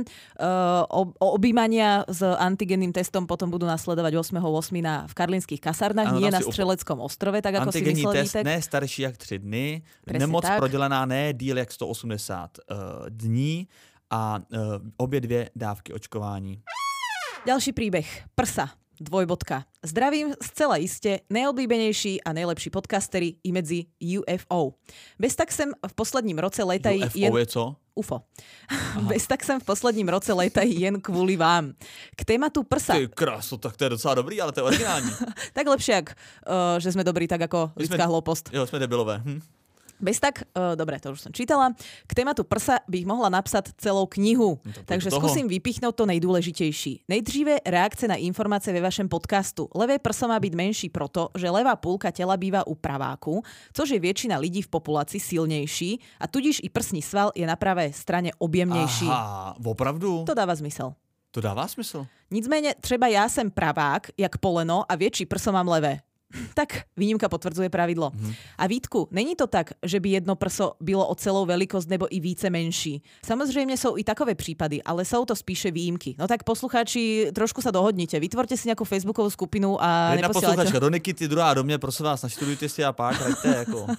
Uh, o, objímania s antigenným testom potom budú nasledovať ôsmeho ôsmeho na, v karlínskych kasárnách, nie na Střeleckom ostrove, tak ako si myslel test Vítek. Ne starší jak tři dny, Presne nemoc tak. prodělaná, ne díl jak sto osmdesát uh, dní a uh, obě dvě dávky očkování. Ďalší príbeh. Prsa. Dvojbodka. Zdravím zcela iste nejobľúbenejší a nejlepší podcasteri i medzi U F O. Bez tak sem v posledním roce letají... U F O jen... je co? U F O. Bez tak sem v posledním roce letají jen kvôli vám. K tématu prsa... Ty kráso, tak to je docela dobrý, ale to je originální. Tak lepšie, jak, uh, že sme dobrí tak ako lidská sme... hlúposť. Jo, sme debilové. Hm. Bez tak, uh, dobre, to už som čítala. K tématu prsa bych mohla napsať celou knihu. No takže skúsim vypichnúť to nejdôležitejší. Nejdříve reakce na informácie ve vašem podcastu. Levé prso má byť menší proto, že levá půlka tela býva u praváku, což je většina lidí v populaci silnější a tudíž i prsní sval je na pravé straně objemnější. Aha, opravdu? To dáva zmysel. To dává smysl. Nicméně třeba já jsem pravák, jak poleno a větší prso mám levé. Tak výnimka potvrdzuje pravidlo. Mm. A Vítku, není to tak, že by jedno prso bylo o celou velikost nebo i více menší. Samozřejmě jsou i takové případy, ale jsou to spíše výjimky. No tak posluchači, trošku sa dohodnite. Vytvorte si nejakú facebookovú skupinu a jedna neposielajte. Jedna posluchačka do Nikity, druhá do mě, prosím vás, naštudujte si a pak raďte jako...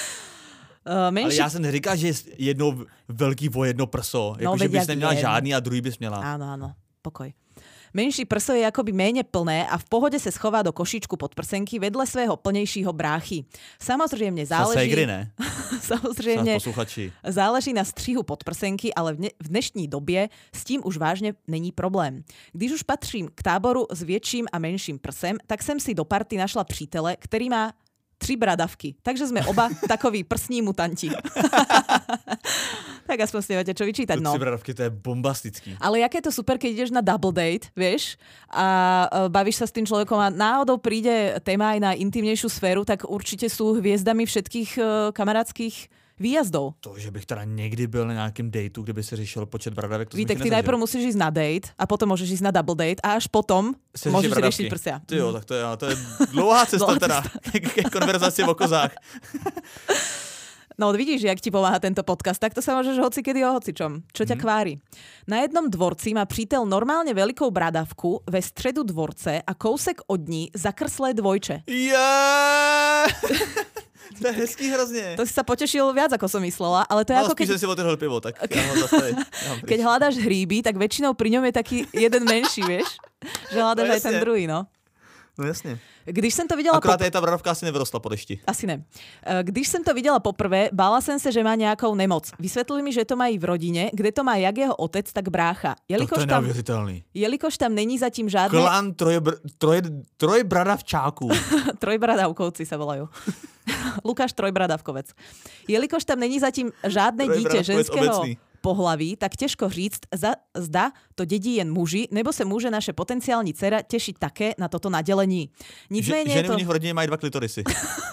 Uh, menší... Ale já jsem neříkal, že je jedno velký o jedno prso. Jako, no, že bys neměla jen. Žádný a druhý bys měla. Áno, áno, pokoj. Menší prso je akoby méně plné a v pohode se schová do košičku podprsenky vedle svého plnejšího bráchy. Samozřejmě záleží... Segry, ne? Samozřejmě záleží na střihu podprsenky, ale v, ne- v dnešní době s tím už vážně není problém. Když už patřím k táboru s větším a menším prsem, tak jsem si do party našla přítele, který má tři bradavky. Takže jsme oba takoví prsní mutanti. Tak aspoň si máte čo vyčítať. To no. Tři bradavky, to je bombastický. Ale jak je to super, keď ideš na double date, vieš, a bavíš sa s tým človekom a náhodou príde téma aj na intimnejšiu sféru, tak určite sú hviezdami všetkých kamarádských výjazdov. To, že bych teda někdy byl na nějakém dateu, kde by se řešil počet bradavek, to Vítek, ty najprv musíš ísť na date a potom môžeš ísť na double date a až potom se môžeš riešiť prsia. Ty jo, tak to je, to je dlouhá cesta teda k konverzaci o kozách. No vidíš, jak ti pomáha tento podcast, tak to sa môžeš hocikedy o hocičom. Čo ťa mm. kvári? Na jednom dvorci má přítel normálne veľkou bradavku ve středu dvorce a kousek od ní zakrslé dvojče. Yeah! To je hezký hrozně. To si sa potešil viac, ako som myslela, ale to je no, ako keď... No, si otrhol pivo, tak ja ho zastavím. Keď hľadáš hríby, tak väčšinou pri ňom je taký jeden menší, vieš? Že hľadáš aj ten druhý, no. No jasně. Když jsem to viděla... Akorát pop... ta bradavka asi nevyrostla po dešti. Asi ne. Když jsem to viděla poprvé, bála jsem se, že má nějakou nemoc. Vysvětlili mi, že to mají v rodině, kde to má jak jeho otec, tak brácha. Jelikož to je tam, neuvěřitelný. Jelikož tam není zatím žádné... Klan troje, br... troje, troje bradavčáků. Trojbradavkovci sa volajú. Lukáš Trojbradavkovec. Jelikož tam není zatím žádné dítě ženského obecný pohlaví, tak těžko říct, za, zda to dědí jen muži, nebo se může naše potenciální dcera těšit také na toto nadělení. Nicméně Ženy to... u nich v rodině mají dva klitorisy.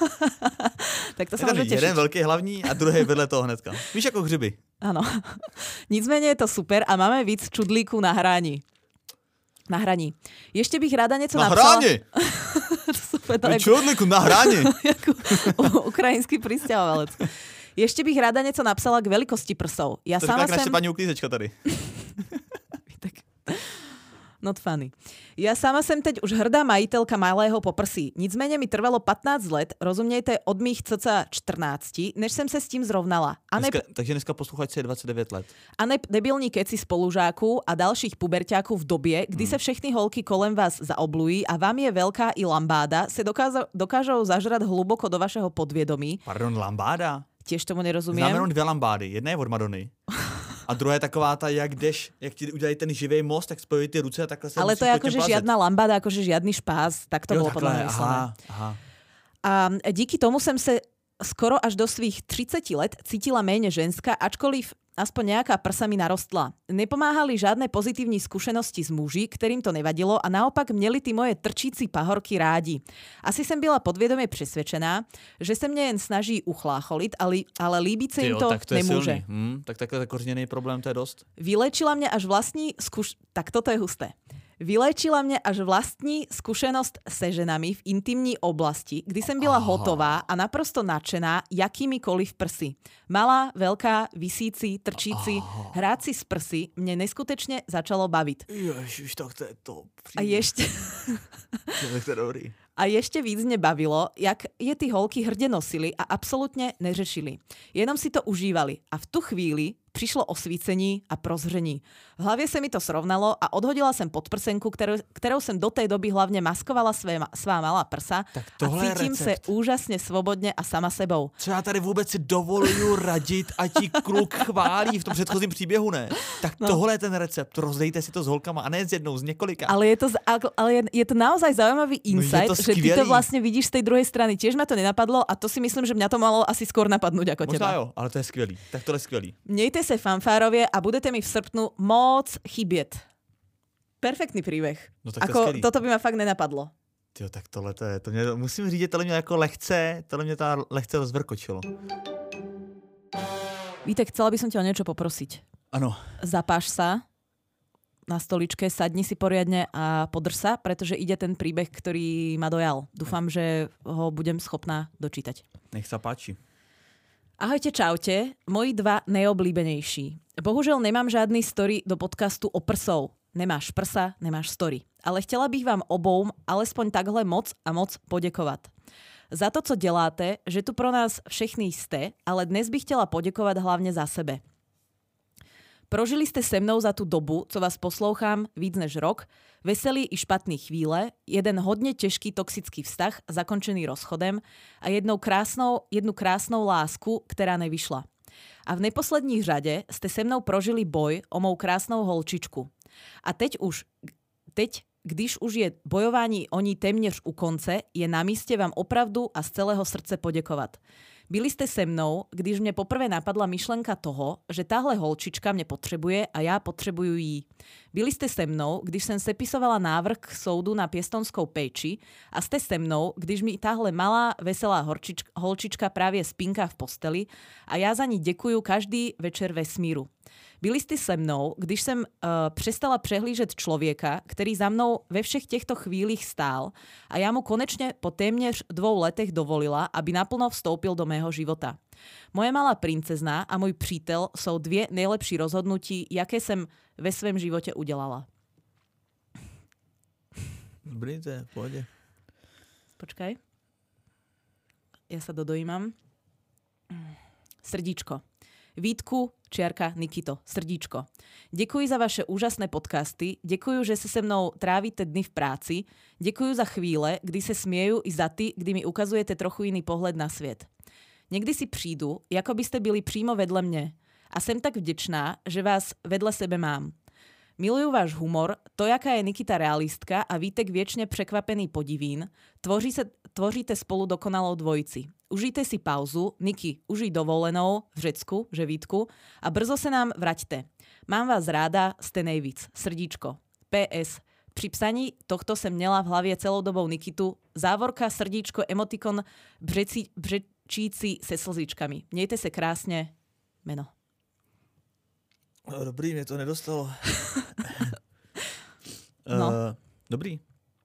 Tak to se může těšit. Jeden velký hlavní a druhý vedle toho hnedka. Víš, jako hřiby. Ano. Nicméně je to super a máme víc čudlíků na hraní. Na hraní. Ještě bych ráda něco na napsala. Na hraní? Super, to čudlíku na hraní. Jako ukrajinský prisťahovalec. Ještě bych ráda něco napsala k velikosti prsou. Já to sama říká jsem... paní uklízečka tady. Tak. Not funny. Ja sama jsem teď už hrdá majitelka malého poprsí. Nicméně mi trvalo patnáct let, rozumějte od mých cca čtrnácti, než jsem se s tím zrovnala. A ne... dneska, takže dneska posluchačce je dvacet devět let. A ne debilní keci spolužáků a dalších puberťáků v době, kdy hmm. se všechny holky kolem vás zaoblují a vám je veľká i lambáda, se dokážou, dokážou zažrat hluboko do vašeho podvědomí. Pardon, lambáda? Tiež tomu nerozumím. Znám jenom dvě lambády. Jedna je od Madony. A druhá je taková ta, jak jdeš, jak ti udělají ten živý most, tak spojí ty ruce a takhle se ale to je akože žiadna lambada, akože žiadny špás, tak to jo, bolo podľa mňa myslené. A díky tomu jsem se skoro až do svých tridsiatich let cítila méně ženská, ačkoliv aspoň nejaká prsa mi narostla. Nepomáhali žádné pozitívní skúsenosti s muži, ktorým to nevadilo a naopak měli ty moje trčící pahorky rádi. Asi jsem byla podvědomě přesvědčená, že se mě jen snaží uchlácholit, ale, ale líbit se jim to, tak to nemůže. Hmm, tak takhle zakořeněný problém, to je dost. Vylečila mě až vlastní skúš... Tak toto je husté. Vylečila mě až vlastní zkušenost se ženami v intimní oblasti, kdy jsem byla Aha. hotová a naprosto nadšená jakýmikoliv prsy. Malá, veľká, visící, trčící, Aha. hrát si s prsy mě neskutečně začalo bavit. Ježiš, tak to je to. A ještě... to je dobrý. A ještě víc mě bavilo, jak je ty holky hrdě nosili a absolutně neřešili. Jenom si to užívali. A v tu chvíli přišlo osvícení a prozření. V hlavě se mi to srovnalo a odhodila jsem podprsenku, kterou, kterou jsem do té doby hlavně maskovala své, svá malá prsa a cítím se úžasně svobodně a sama sebou. Co já tady vůbec si dovoluju radit a ti kluk chválí v tom předchozím příběhu, ne? Tak no. Tohle je ten recept. Rozdejte si to s holkama a ne s jednou, s několika. Ale je to, ale je, je to naozaj zaujímavý insight, no že ty to vlastně vidíš z tej druhej strany. Tiež ma to nenapadlo a to si myslím, že mňa to malo asi skôr napadnúť ako Možná teba. jo, ale to je skvělý. Tak to je skvělý. Mějte se fanfárově a budete mi v srpnu moc chybět. Perfektný príbeh. No tak ako, to toto by ma fakt nenapadlo. Jo, tak tohle to je, to mě, musím říct, tohle mě jako lehce, tohle mě tá lehce rozvrkočilo. Vítek, chcela by som ťa o niečo poprosiť. Ano. Zapáš sa na stoličke, sadni si poriadne a podrž sa, pretože ide ten príbeh, ktorý ma dojal. Dúfam, že ho budem schopná dočítať. Nech sa páči. Ahojte, čaute, moji dva nejoblíbenejší. Bohužel nemám žádný story do podcastu o prsou. Nemáš prsa, nemáš story. Ale chtěla bych vám obou alespoň takhle moc a moc poděkovat. Za to, co děláte, že tu pro nás všechny jste, ale dnes bych chtěla poděkovat hlavně za sebe. Prožili jste se mnou za tu dobu, co vás poslouchám, víc než rok, veselý i špatný chvíle, jeden hodně těžký toxický vztah, zakončený rozchodem a jednou krásnou, jednu krásnou lásku, která nevyšla. A v neposlední řadě jste se mnou prožili boj o mou krásnou holčičku. A teď už, teď, když už je bojování o ní téměř u konce, je na místě vám opravdu a z celého srdce poděkovat. Byli jste se mnou, když mě poprvé napadla myšlenka toho, že tahle holčička mě potřebuje a já potřebuju jí. Byli jste se mnou, když jsem sepisovala návrh k soudu na pěstonskou péči a jste se mnou, když mi tahle malá, veselá horčička, holčička právě spinká v posteli a já za ní děkuju každý večer vesmíru. Byli jste se mnou, když jsem uh, přestala přehlížet člověka, který za mnou ve všech těchto chvílích stál a já mu konečně po téměř dvou letech dovolila, aby naplno vstoupil do mého života. Moje malá princezna a můj přítel jsou dvě nejlepší rozhodnutí, jaké jsem ve svém životě udělala. Dobrý, to je v pohodě. Počkaj. Ja sa dodojímam. Srdíčko. Vítku, čiarka Nikito, srdíčko. Děkuji za vaše úžasné podcasty, děkuji, že se se mnou trávíte dny v práci, děkuji za chvíle, kdy se smieju i za ty, kdy mi ukazujete trochu jiný pohled na svět. Někdy si přijdu, jako byste byli přímo vedle mne a jsem tak vděčná, že vás vedle sebe mám. Miluju váš humor, to, jaká je Nikita realistka a Vítek viečne překvapený podivín, tvoří se, tvoříte spolu dokonalou dvojici. Užijte si pauzu, Niky, užij dovolenou v Řecku, že Vítku, a brzo se nám vraťte. Mám vás ráda, ste nejvíc. Srdíčko. P S. Při psaní tohto jsem měla v hlavě celou dobou Nikitu, závorka, srdíčko, emotikon, břecí, břečící se slzičkami. Mějte se krásně. Meno. No, dobrý, mě to nedostalo. No. uh, dobrý.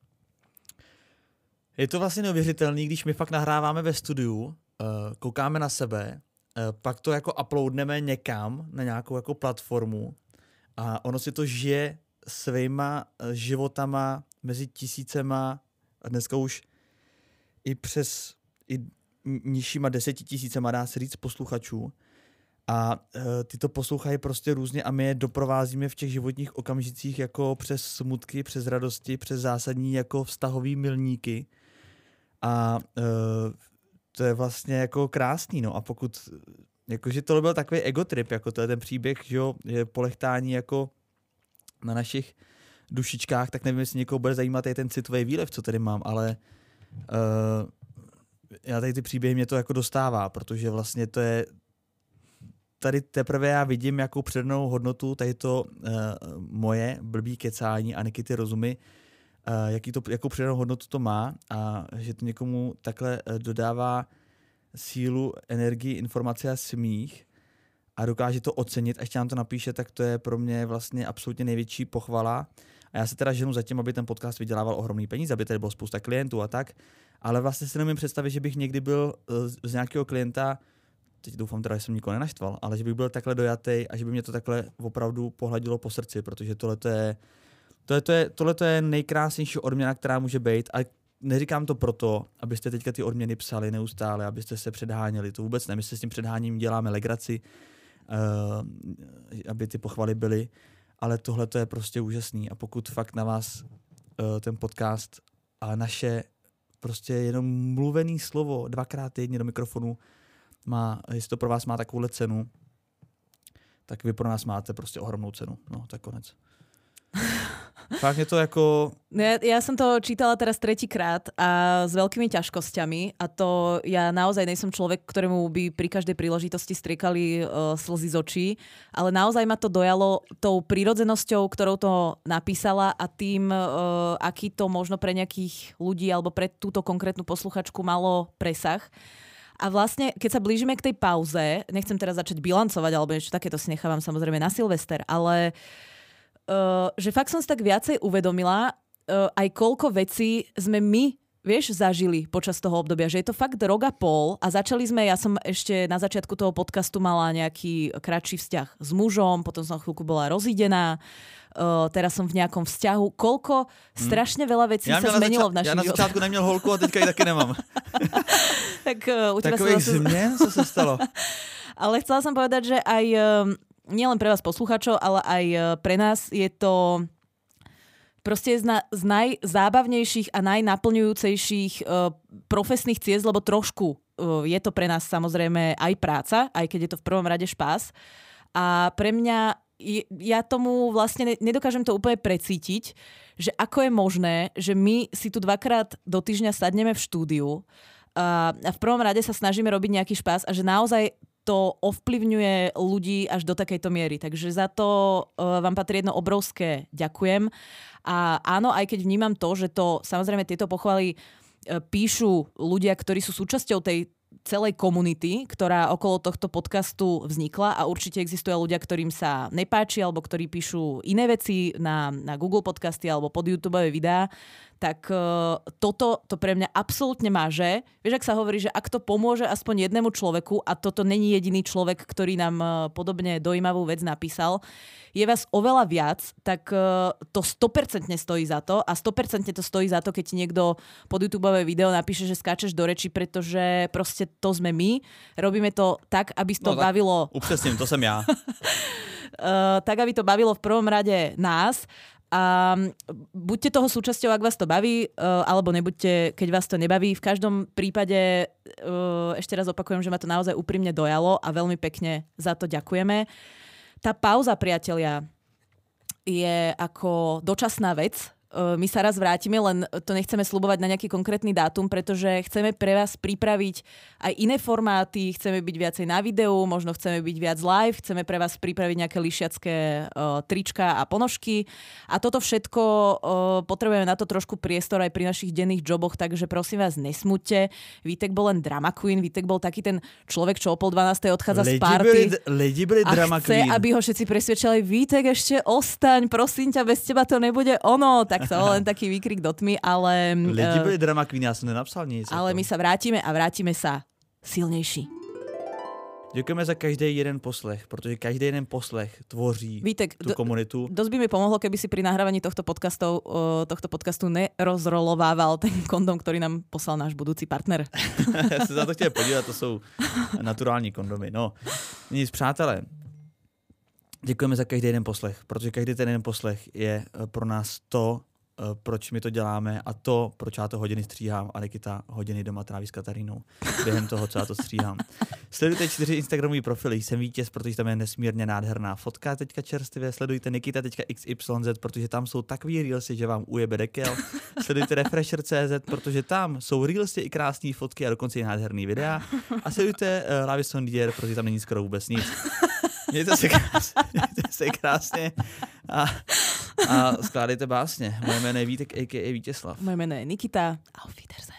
Je to vlastně neuvěřitelný, když my fakt nahráváme ve studiu, uh, koukáme na sebe, uh, pak to jako uploadneme někam na nějakou jako platformu a ono si to žije svýma uh, životama mezi tisícema a dneska už i přes i nižšíma desetitisícema, dá se říct, posluchačů. A uh, ty to poslouchají prostě různě a my je doprovázíme v těch životních okamžicích jako přes smutky, přes radosti, přes zásadní jako vztahový milníky. A uh, to je vlastně jako krásný, no. A pokud, jakože tohle byl takový egotrip, jako to je ten příběh, že jo, je polechtání jako na našich dušičkách, tak nevím, jestli někoho bude zajímat i ten citový výlev, co tady mám, ale uh, já tady ty příběhy mě to jako dostává, protože vlastně to je tady teprve já vidím, jakou přednou hodnotu tady to uh, moje blbý kecání a Nikity rozumy, uh, jaký to, jakou přednou hodnotu to má a že to někomu takhle uh, dodává sílu, energii, informace a smích a dokáže to ocenit a ještě nám to napíše, tak to je pro mě vlastně absolutně největší pochvala. A já se teda ženu za tím, aby ten podcast vydělával ohromný peníze, aby tady bylo spousta klientů a tak, ale vlastně si nemůžu představit, že bych někdy byl uh, z nějakého klienta, teď doufám teda, že jsem nikoho nenaštval, ale že bych byl takhle dojatý a že by mě to takhle opravdu pohladilo po srdci, protože tohle je, je, tohle je nejkrásnější odměna, která může být. A neříkám to proto, abyste teďka ty odměny psali neustále, abyste se předháněli. To vůbec ne. My se s tím předháním děláme legraci, uh, aby ty pochvaly byly, ale tohle je prostě úžasný. A pokud fakt na vás uh, ten podcast a naše prostě jenom mluvený slovo dvakrát týdně do mikrofonu má, jestli to pro vás má takovouhle cenu, tak vy pro nás máte prostě ohromnou cenu. No, tak konec. Fakt je to jako... Ja, ja som to čítala teraz tretíkrát a s veľkými ťažkosťami a to ja naozaj nejsem človek, ktorému by pri každej príležitosti striekali uh, slzy z očí, ale naozaj ma to dojalo tou prírodzenosťou, ktorou to napísala a tým, uh, aký to možno pre nejakých ľudí alebo pre túto konkrétnu posluchačku malo presah. A vlastne, keď sa blížime k tej pauze, nechcem teraz začať bilancovať, alebo niečo takéto si nechávam samozrejme na Silvester, ale uh, že fakt som si tak viacej uvedomila, uh, aj koľko vecí sme my, vieš, zažili počas toho obdobia, že je to fakt rok a pol a začali sme, ja som ešte na začiatku toho podcastu mala nejaký kratší vzťah s mužom, potom som chvíľku bola rozídená, Uh, teraz som v nejakom vzťahu. Koľko strašne veľa vecí ja sa zmenilo zača- v našich životoch. Ja na začátku neměl holku a teďka ji taky nemám. tak, uh, u teba Takových zase... změn, co se stalo? Ale chcela som povedať, že aj uh, nielen pre vás posluchačov, ale aj uh, pre nás je to proste z, na, z najzábavnejších a najnaplňujúcejších uh, profesných ciest, lebo trošku uh, je to pre nás samozrejme aj práca, aj keď je to v prvom rade špás. A pre mňa ja tomu vlastne nedokážem to úplne precítiť, že ako je možné, že my si tu dvakrát do týždňa sadneme v štúdiu a v prvom rade sa snažíme robiť nejaký špás a že naozaj to ovplyvňuje ľudí až do takejto miery. Takže za to vám patrí jedno obrovské ďakujem. A áno, aj keď vnímam to, že to samozrejme tieto pochvaly píšu ľudia, ktorí sú súčasťou tej celej komunity, ktorá okolo tohto podcastu vznikla a určite existujú ľudia, ktorým sa nepáči alebo ktorí píšu iné veci na, na Google podcasty alebo pod YouTubeové videá, tak uh, toto to pre mňa absolútne máže. Vieš, ak sa hovorí, že ak to pomôže aspoň jednému človeku, a toto není jediný človek, ktorý nám uh, podobne dojímavú vec napísal, je vás oveľa viac, tak uh, to sto percent stojí za to a sto percent to stojí za to, keď ti niekto pod YouTubeové video napíše, že skáčeš do reči, pretože proste to sme my. Robíme to tak, aby to no, bavilo... Upřesním, to som ja. uh, tak, aby to bavilo v prvom rade nás. A buďte toho súčasťou, ak vás to baví, uh, alebo nebuďte, keď vás to nebaví. V každom prípade uh, ešte raz opakujem, že ma to naozaj úprimne dojalo a veľmi pekne za to ďakujeme. Tá pauza, priatelia, je ako dočasná vec. My sa raz vrátime, len to nechceme sľubovať na nejaký konkrétny dátum, pretože chceme pre vás pripraviť aj iné formáty, chceme byť viacej na videu, možno chceme byť viac live, chceme pre vás pripraviť nejaké lišiacké uh, trička a ponožky. A toto všetko uh, potrebujeme na to trošku priestor aj pri našich denných joboch, takže prosím vás, nesmuťte. Vítek bol len drama queen, Vítek bol taký ten človek, čo o pol dvanástej odchádza z party lidi byli drama a chce, queen. aby ho všetci presvedčali, Vítek, ešte ostaň, prosím ťa, bez teba to nebude ono. Tak to len taký výkrik do tmy, ale... Lidi byli drama queen, ja som nenapsal nic. Ale my sa vrátime a vrátime sa silnejší. Děkujeme za každý jeden poslech, protože každý jeden poslech tvoří Vítek, tú komunitu. Dosť by mi pomohlo, keby si pri nahrávaní tohto, podcastov, tohto podcastu nerozrolovával ten kondom, ktorý nám poslal náš budúci partner. Já se za to chtěl podívat, to jsou naturální kondomy. No, nic, přátelé. Děkujeme za každý jeden poslech, protože každý ten jeden poslech je pro nás to, proč my to děláme a to, proč já to hodiny stříhám a Nikita hodiny doma tráví s Katarínou během toho, co já to stříhám. Sledujte čtyři Instagramové profily, jsem vítěz, protože tam je nesmírně nádherná fotka teďka čerstvě. Sledujte Nikita teďka iks ypsilon zet, protože tam jsou takový reelsy, že vám ujebe dekel. Sledujte Refresher tečka cé zet, protože tam jsou reelsy i krásné fotky a dokonce i nádherný videa. A sledujte uh, Lavis Sondier, protože tam není skoro vůbec nic. Mějte se krásně, mějte se krásně a, a skládejte básně. Moje jméno je Vítek, a ká a Vítězslav. Moje jméno je Nikita. Auf Wiedersehen.